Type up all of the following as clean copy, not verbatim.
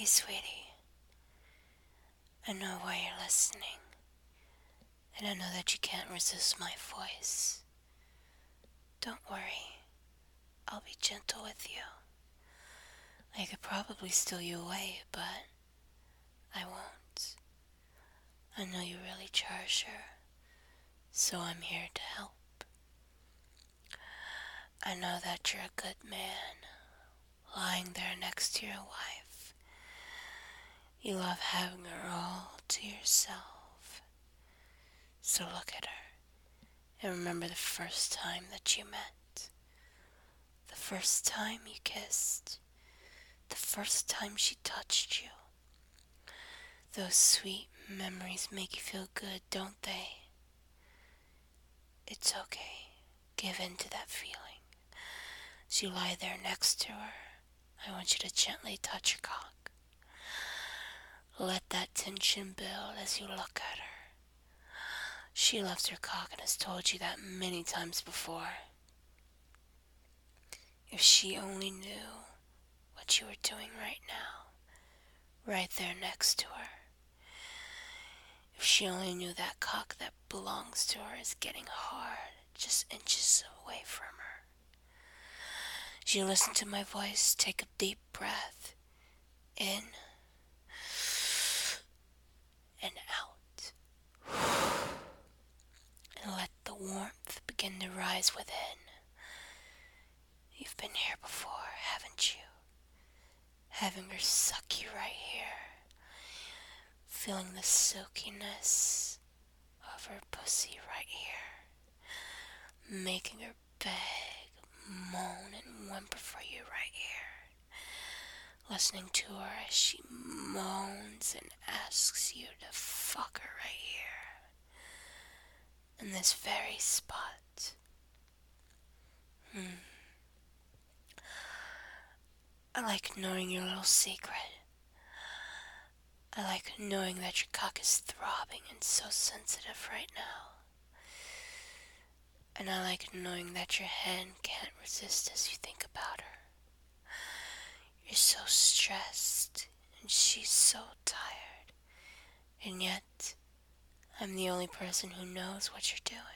sweetie. I know why you're listening, and I know that you can't resist my voice. Don't worry, I'll be gentle with you. I could probably steal you away, but I won't. I know you really cherish her, so I'm here to help. I know that you're a good man, lying there next to your wife. You love having her all to yourself. So look at her and remember the first time that you met. The first time you kissed. The first time she touched you. Those sweet memories make you feel good, don't they? It's okay. Give in to that feeling. As you lie there next to her, I want you to gently touch her cock. Let that tension build as you look at her. She loves her cock and has told you that many times before. If she only knew what you were doing right now, right there next to her. If she only knew that cock that belongs to her is getting hard, just inches away from her. As you listen to my voice, take a deep breath in and out. And let the warmth begin to rise within. You've been here before, haven't you? Having her suck you right here. Feeling the silkiness of her pussy right here. Making her beg, moan, and whimper for you right here. Listening to her as she moans and asks you to fuck her right here. In this very spot. I like knowing your little secret. I like knowing that your cock is throbbing and so sensitive right now. And I like knowing that your hand can't resist as you think about her. You're so stressed and she's so tired. And yet, I'm the only person who knows what you're doing.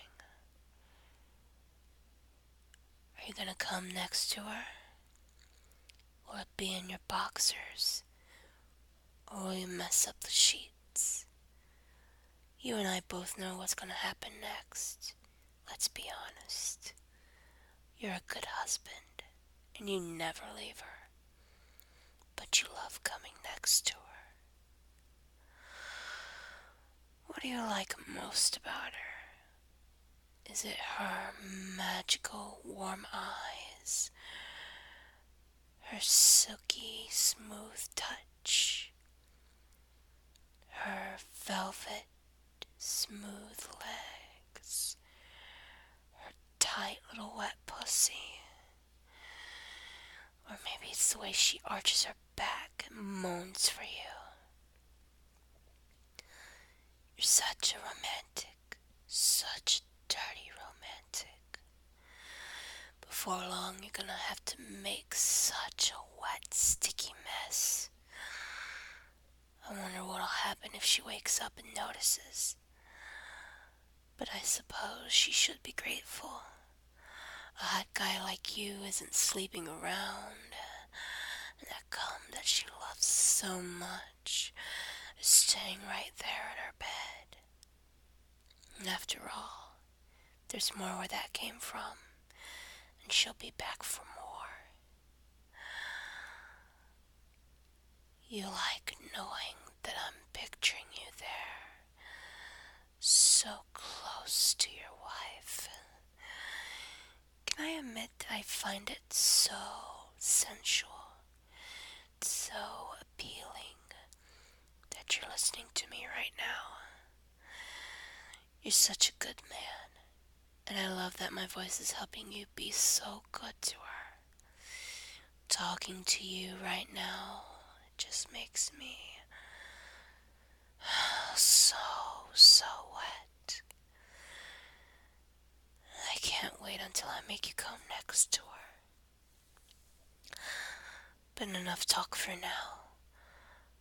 Are you gonna come next to her? Will it be in your boxers? Or will you mess up the sheets? You and I both know what's gonna happen next. Let's be honest. You're a good husband, and you never leave her. But you love coming next to her. What do you like most about her? Is it her magical, warm eyes? Her silky, smooth touch? Her velvet, smooth legs? Her tight little wet pussy? Or maybe it's the way she arches her back and moans for you. You're such a romantic, such a dirty romantic. Before long, you're gonna have to make such a wet, sticky mess. I wonder what'll happen if she wakes up and notices. But I suppose she should be grateful. A hot guy like you isn't sleeping around. And that cum that she loves so much is staying right there in her bed. And after all, there's more where that came from. And she'll be back for more. You like knowing that I'm picturing you there, so close to your wife. Can I admit that I find it so sensual, so appealing that you're listening to me right now? You're such a good man, and I love that my voice is helping you be so good to her. Talking to you right now just makes me so wet. I can't wait until I make you come next to her. But enough talk for now.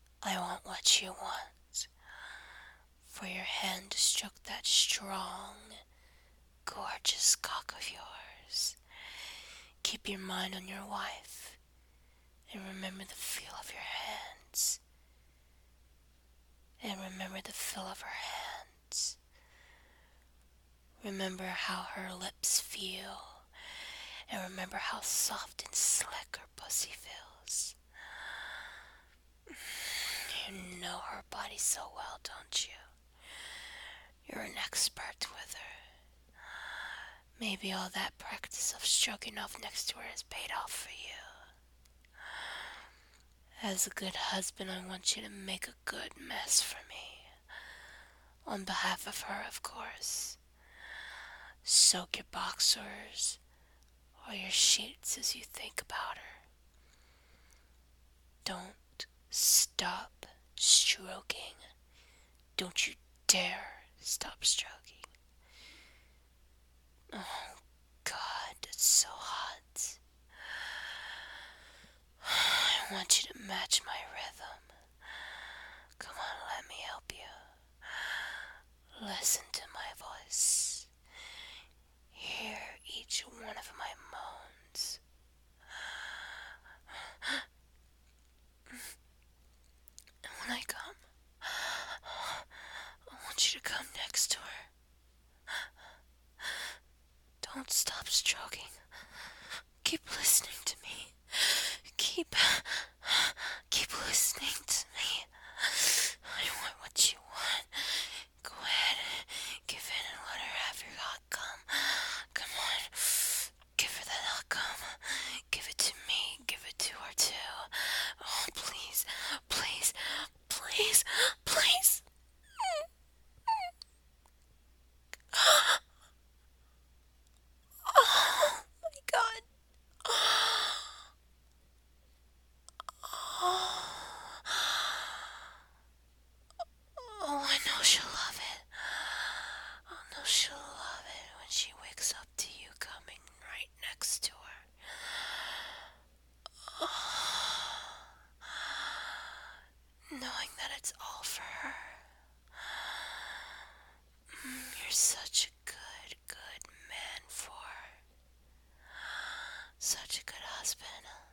she wants for your hand to stroke that strong, gorgeous cock of yours. Keep your mind on your wife and remember the feel of your hands. And remember the feel of her hands. Remember how her lips feel. And remember how soft and slick her pussy feels. You know her body so well, don't you? You're an expert with her. Maybe all that practice of stroking off next to her has paid off for you. As a good husband, I want you to make a good mess for me. On behalf of her, of course. Soak your boxers or your sheets as you think about her. Don't stop stroking. Don't you dare stop stroking. Oh, God, it's so hot. I want you to match my rhythm. Come on, let me help you. Listen to my voice. Hear each one of my moans. And when I come, I want you to come next to her. Don't stop stroking. Keep listening to me. Keep listening to me. I want what you want. Go ahead, give in and let her have your hot cum. Come on, give her that hot cum. Give it to me. Give it to her too. Oh, please, please, please, please. Oh my God. Oh, I know she'll love it. Oh, no, she'll love it when she wakes up to you coming right next to her. Knowing that it's all for her. You're such a good, good man for her. Such a good husband.